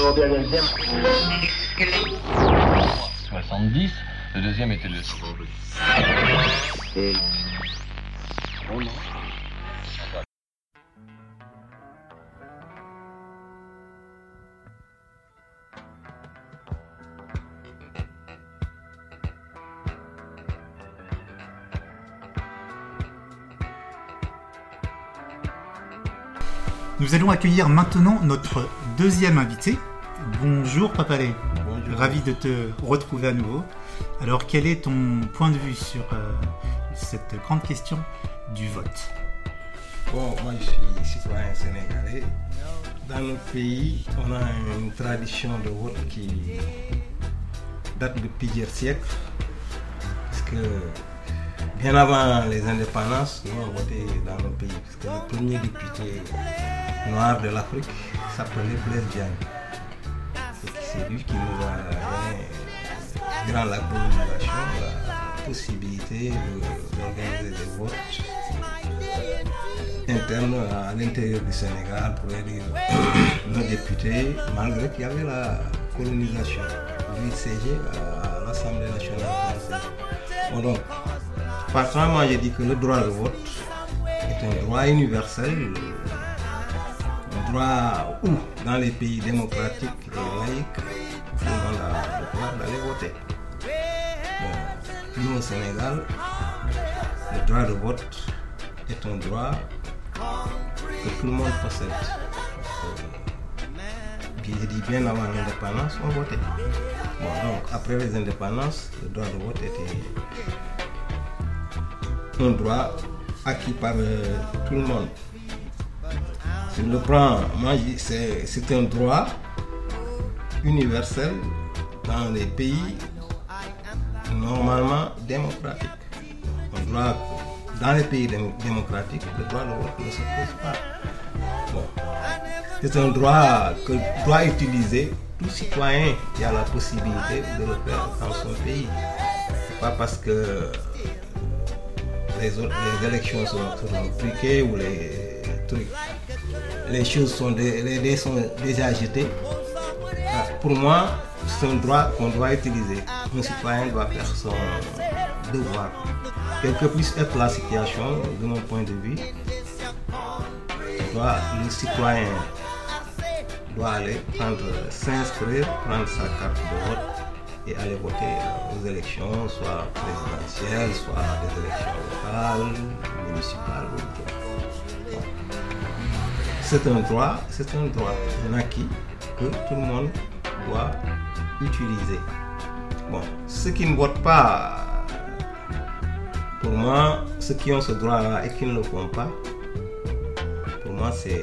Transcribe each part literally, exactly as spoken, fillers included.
soixante-dix, le deuxième était le... Et... Oh non. Nous allons accueillir maintenant notre deuxième invité. Bonjour Papalé. Bonjour. Ravi de te retrouver à nouveau. Alors quel est ton point de vue sur euh, cette grande question du vote ? Bon, moi je suis citoyen sénégalais. Dans notre pays, on a une tradition de vote qui date de plusieurs siècles. Parce que bien avant les indépendances, nous avons voté dans notre pays. Parce que le premier député noir de l'Afrique s'appelait Blaise Diagne. C'est lui qui nous a donné, durant la colonisation, la possibilité de, d'organiser des votes internes à l'intérieur du Sénégal pour élire nos députés, malgré qu'il y avait la colonisation. Lui siégeait à l'Assemblée nationale française. Bon, donc, partant, moi j'ai dit que le droit de vote est un droit universel. Un droit où, dans les pays démocratiques et laïques, tout le monde a le droit d'aller voter. Bon, nous au Sénégal, le droit de vote est un droit que tout le monde possède. Puis je dis bien avant l'indépendance, on votait. Bon, donc après les indépendances, le droit de vote était un droit acquis par euh, tout le monde. Si je le prends, moi c'est, c'est un droit universel dans les pays normalement démocratiques. Un droit, dans les pays dé- démocratiques, le droit de vote ne se pose pas. Bon. C'est un droit que doit utiliser tout citoyen qui a la possibilité de le faire dans son pays. C'est pas parce que les, autres, les élections sont, sont truquées ou les trucs. Les choses sont, dé, les dés sont déjà jetés. Pour moi, c'est un droit qu'on doit utiliser. Un citoyen doit faire son devoir. Quelle que puisse être la situation, de mon point de vue, doit, le citoyen doit aller prendre, s'inscrire, prendre sa carte de vote et aller voter aux élections, soit présidentielles, soit des élections locales, municipales ou autres. C'est un droit, c'est un droit, un acquis que tout le monde doit utiliser. Bon, ceux qui ne votent pas, pour moi, ceux qui ont ce droit-là et qui ne le font pas, pour moi c'est,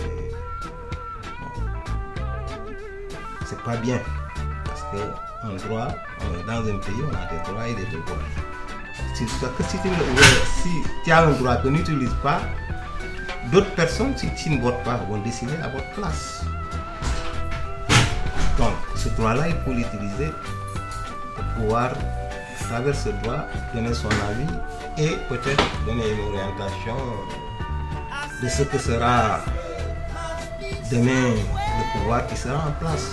bon, c'est pas bien, parce que un droit, on est dans un pays, on a des droits et des devoirs. Si, si, tu, si tu as un droit que tu n'utilises pas, d'autres personnes, si tu ne votes pas, vont décider à votre place. Donc, ce droit-là, il faut l'utiliser pour pouvoir, à travers ce droit, donner son avis et peut-être donner une orientation de ce que sera demain le pouvoir qui sera en place.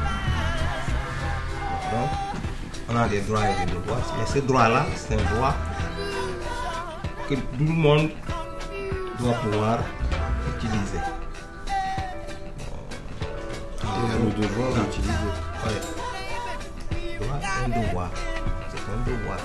Donc, on a des droits et des devoirs. Mais ce droit-là, c'est un droit que tout le monde doit pouvoir utiliser. Et le devoir d'utiliser. Oui. Droit, un devoir. C'est un devoir.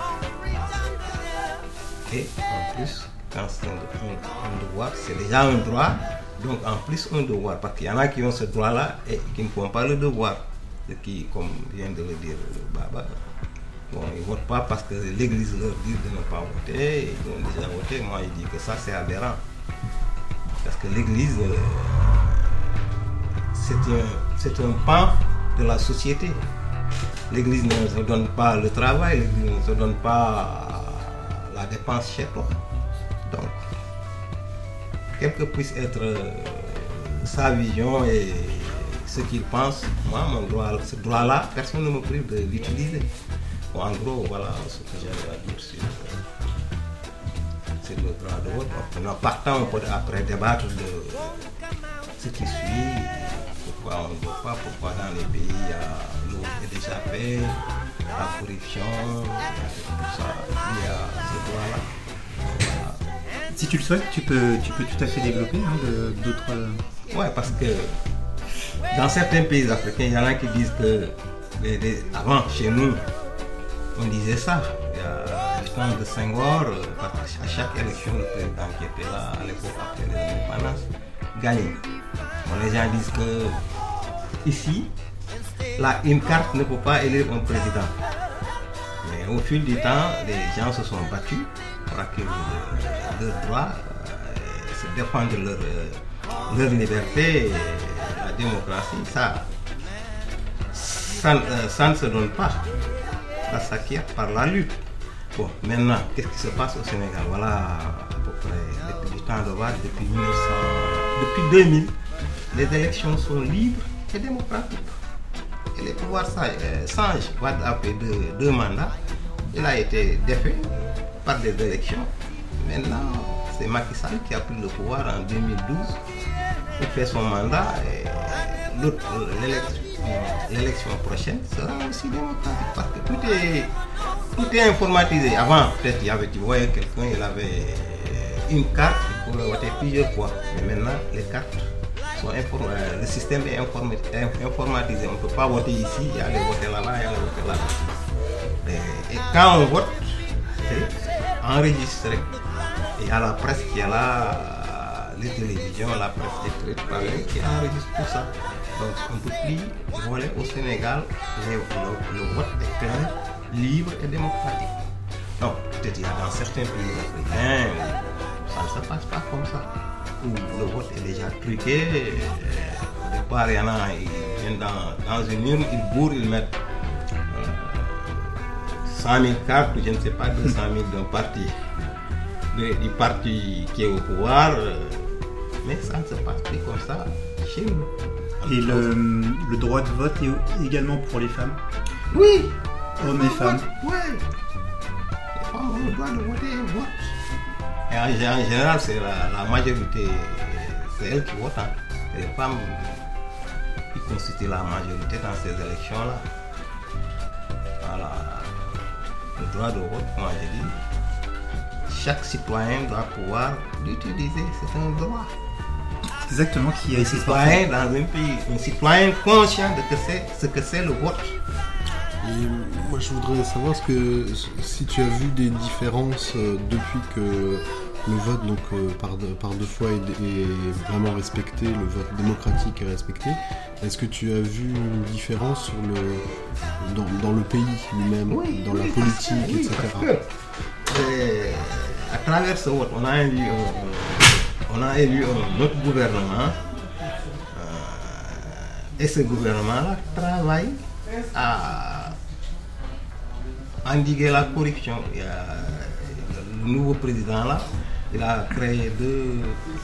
Et en plus, quand c'est un, un, un devoir, c'est déjà un droit. Donc en plus un devoir. Parce qu'il y en a qui ont ce droit-là et qui ne font pas le devoir. Ce qui, comme vient de le dire le Baba, bon, ils ne votent pas parce que l'Église leur dit de ne pas voter. Ils ont déjà voté. Moi, je dis que ça, c'est aberrant. Parce que l'Église, euh, c'est, un, c'est un pan de la société. L'Église ne se donne pas le travail, l'Église ne se donne pas la dépense chez toi. Donc, quelle que puisse être euh, sa vision et ce qu'il pense, moi, mon droit, ce droit-là, personne ne me prive de l'utiliser. Bon, en gros, voilà ce que j'avais à dire sur, sur le droit de vote. En partant, on peut après débattre de ce qui suit, pourquoi on ne vote pas, pourquoi dans les pays il y a le vote est déjà fait, la corruption, tout ça, il y a ce droit-là. Voilà. Si tu le souhaites, tu peux, tu peux tout à fait développer hein, de- d'autres. euh, Ouais, parce que dans certains pays africains, il y en a qui disent que les- les- avant, chez nous, on disait ça. Il y a le temps de Senghor, euh, parce qu'à chaque élection, le président qui était là à l'époque après l'indépendance gagnait. Bon, les gens disent que ici, là, une carte ne peut pas élire un président. Mais au fil du temps, les gens se sont battus pour acquérir leurs leur droits, euh, se défendre leur, euh, leur liberté, et la démocratie. Ça, ça, euh, ça ne se donne pas. Ça s'acquiert par la lutte. Bon, maintenant, qu'est-ce qui se passe au Sénégal? Voilà, à peu près, depuis le temps de Wade, depuis mille neuf cents, depuis deux mille, les élections sont libres et démocratiques. Et les pouvoirs sa- euh, changent. Wade a fait deux, deux mandats. Il a été défait par des élections. Maintenant, c'est Macky Sall qui a pris le pouvoir en deux mille douze. Il fait son mandat et l'autre, l'élection, l'élection prochaine sera aussi démocratique parce que tout est, tout est informatisé. Avant, peut-être il y avait, tu voyais quelqu'un, il avait une carte, il pouvait voter plusieurs fois. Mais maintenant, les cartes sont inform- euh, le système est informi- inf- informatisé. On ne peut pas voter ici, il y a les voter là-bas, il y a les voter là-bas. Et, et quand on vote, c'est enregistré. Et il y a la presse qui est là, les télévisions, la presse écrite, pareil, qui enregistre tout ça. Donc on ne peut plus voler au Sénégal, le, le- le vote est clair, libre et démocratique. Donc peut-être il y a dans certains pays africains, ça ne se passe pas comme ça. Où le vote est déjà truqué, au départ il y en a, ils viennent dans, dans une urne, ils bourrent, ils mettent euh, cent mille cartes, je ne sais pas, deux cent mille d'un parti, de- du parti qui est au pouvoir, euh, mais ça ne se passe plus comme ça chez nous. Et le, le droit de vote est également pour les femmes, Oui, hommes et femmes. Oui, les femmes ont le droit de voter et votent. Et en, gé- en général, c'est la, la majorité, c'est elles qui votent. Hein. C'est les femmes qui constituent la majorité dans ces élections-là. Voilà. Le droit de vote, moi j'ai dit, chaque citoyen doit pouvoir l'utiliser, c'est un droit. Exactement, qui a Un été citoyen dans un pays, un citoyen conscient de que c'est, ce que c'est le vote. Et moi, je voudrais savoir ce que, si tu as vu des différences euh, depuis que le vote, donc euh, par, deux- par deux fois, est, est vraiment respecté, le vote démocratique est respecté. Est-ce que tu as vu une différence sur le, dans, dans le pays lui-même, Oui, dans oui, la parce politique, que- oui, et cetera. parce que, euh, à travers ce vote, on a élu, un- on a élu un autre gouvernement. euh, et ce gouvernement-là travaille à endiguer la corruption. Il y a le nouveau président-là, il a créé deux,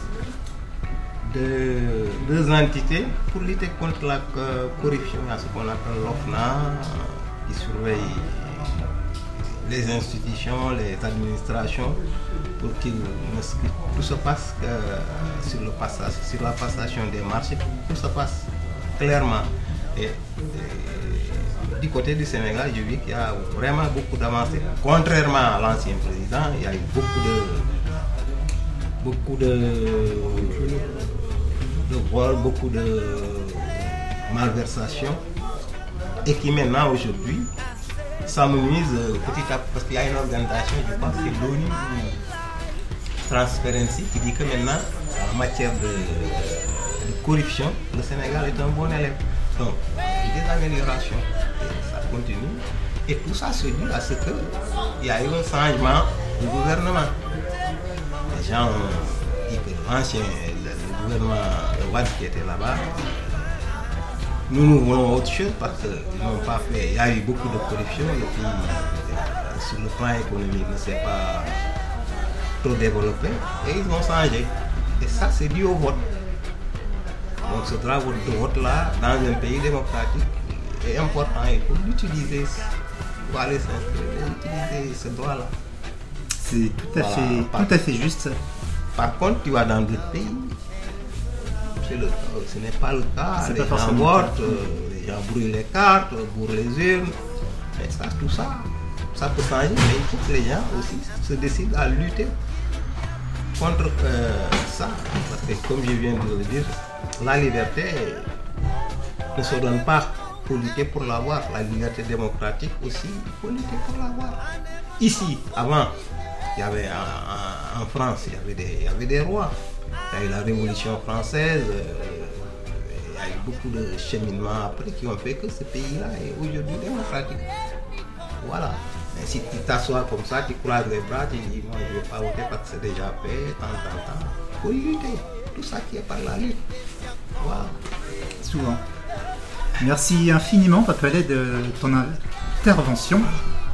deux, deux entités pour lutter contre la co- corruption. Il y a ce qu'on appelle l'O F N A, qui surveille les institutions, les administrations, pour que tout se passe que sur, le passage, sur la passation des marchés, tout se passe clairement. Et, et du côté du Sénégal, je vis qu'il y a vraiment beaucoup d'avancées. Contrairement à l'ancien président, il y a eu beaucoup de beaucoup de, de vols, beaucoup de malversations, et qui maintenant aujourd'hui s'amenuise petit à petit, parce qu'il y a une organisation, je pense que l'ONU Transparency, qui dit que maintenant, en matière de, de corruption, le Sénégal est un bon élève. Donc, il y a des améliorations, et ça continue. Et tout ça se dû à ce qu'il y a eu un changement de gouvernement. Les gens ont dit que l'ancien, le, le gouvernement de Wade qui était là-bas, nous nous voulons autre chose parce qu'ils n'ont pas fait. Il y a eu beaucoup de corruption, le pays, euh, sur le plan économique, ne s'est pas trop développé, et ils ont changé. Et ça, c'est dû au vote. Donc ce droit de vote-là, dans un pays démocratique, est important. Il faut l'utiliser pour aller s'inscrire, et utiliser ce droit-là. C'est tout à, Voilà, fait, par- tout à fait juste. Par contre, tu vas dans d'autres pays, c'est le, ce n'est pas le cas. C'est Les pas gens forcément votent, le cas. euh, les gens brûlent les cartes, bourrent les urnes. Mais ça, tout ça, ça peut changer, mais il faut que les gens aussi se décident à lutter contre euh, ça. Parce que comme je viens de le dire, la liberté ne se donne pas pour lutter pour l'avoir. La liberté démocratique aussi, il faut lutter pour l'avoir. Ici, avant, il y avait en, en France, il y avait des, il y avait des rois. Il y a eu la Révolution française, euh, il y a eu beaucoup de cheminements après qui ont fait que ce pays-là est aujourd'hui démocratique. Voilà. Mais si tu t'assois comme ça, tu croises les bras, tu dis moi je ne vais pas voter parce que c'est déjà fait, tant, tant, tant. Il faut lutter. Tout ça qui est par la lutte. Voilà. Souvent. Merci infiniment, Papa Lay, de ton intervention.